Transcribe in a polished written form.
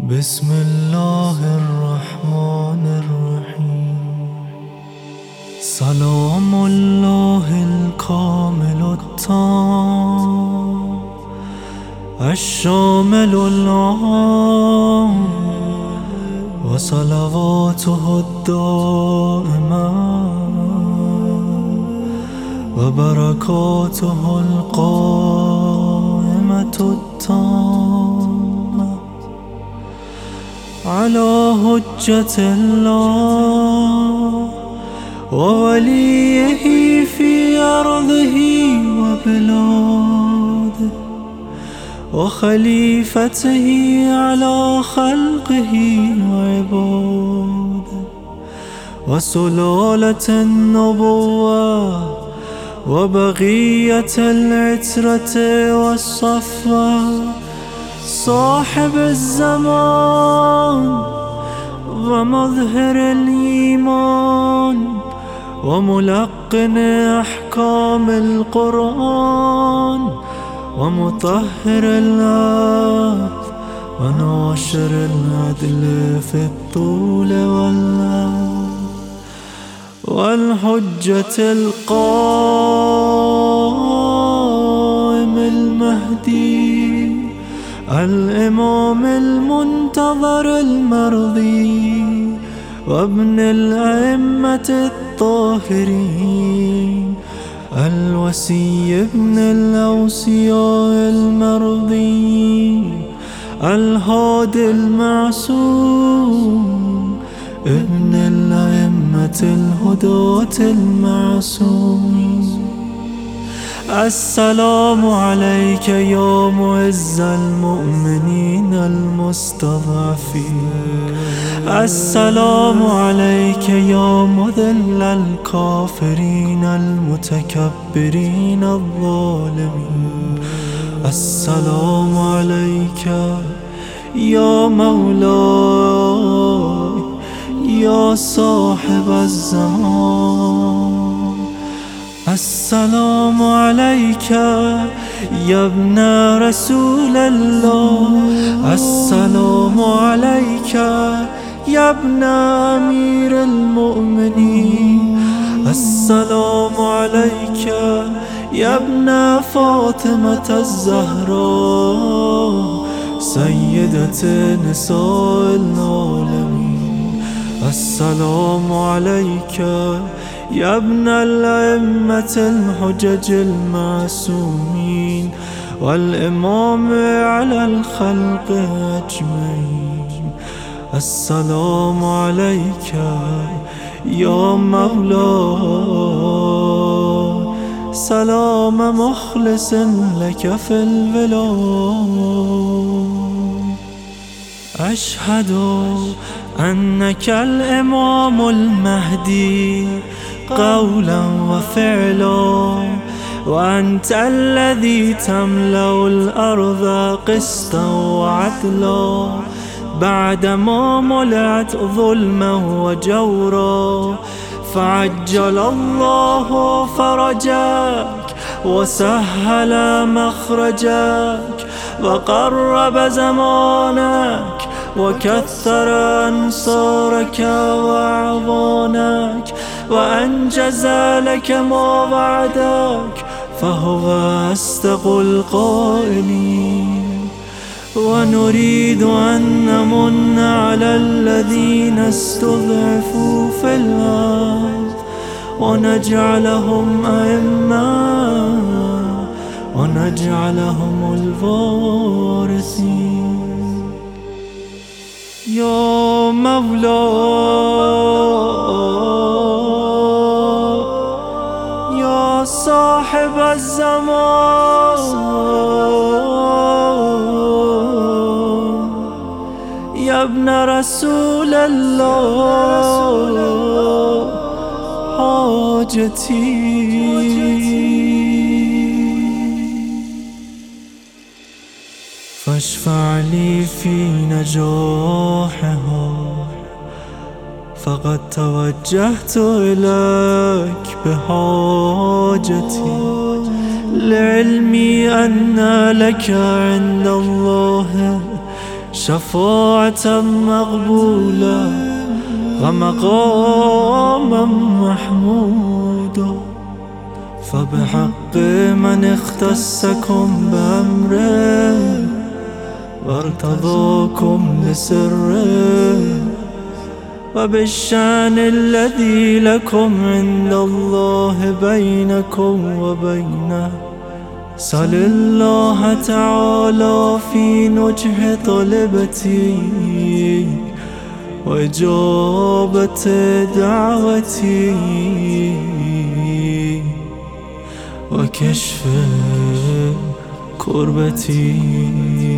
بسم الله الرحمن الرحيم. سلام الله الكامل التام الشامل العام وصلواته الدائمة وبركاته القائمة التامة على حجة الله ووليه في أرضه وبلاده وخليفته على خلقه وعباده وسلالة النبوة وبقية العترة والصفوة صاحب الزمان ومظهر الإيمان وملقن أحكام القرآن ومطهر الأرض وناشر العدل في الطول والحجة القائم المهدي الإمام المنتظر المرضي وابن الأئمة الطاهرين الوصي ابن الأوصياء المرضي الهادي المعصوم ابن الأئمة الهداة المعصومين. السلام عليك يا معز المؤمنين المستضعفين. السلام عليك يا مذل الكافرين المتكبرين الظالمين. السلام عليك يا مولاي يا صاحب الزمان. السلام عليك يا ابن رسول الله. السلام عليك يا ابن أمير المؤمنين. السلام عليك يا ابن فاطمة الزهراء سيدة نساء العالمين. السلام عليك يا ابن الأئمة الحجج المعصومين والإمام على الخلق أجمعين. السلام عليك يا مولاي سلام مخلص لك في الولاء. أشهد أنك الإمام المهدي قولا وفعلا وأنت الذي تملأ الأرض قسطا وعدلا بعدما ملأت ظلما وجورا. فعجل الله فرجك وسهل مخرجك وقرب زمانك وكثر أنصارك وأعوانك وأنجز لك ما وعدك فهو أصدق القائلين. ونريد أن نمن على الذين استضعفوا في الأرض ونجعلهم أئمة ونجعلهم الوارثين. يا مولاي يا صاحب الزمان يا ابن رسول الله حاجتي فاشفع لي في نجاحها فقد توجهت إليك بحاجتي لعلمي أن لك عند الله شفاعة مقبولة ومقاما محمودا، فبحق من اختصكم بأمره وارتضاكم بسره، وبالشأن الذي لكم عند الله بينكم وبينه، سل الله تعالى في نجح طلبتي وإجابة دعوتي وكشف كربتي.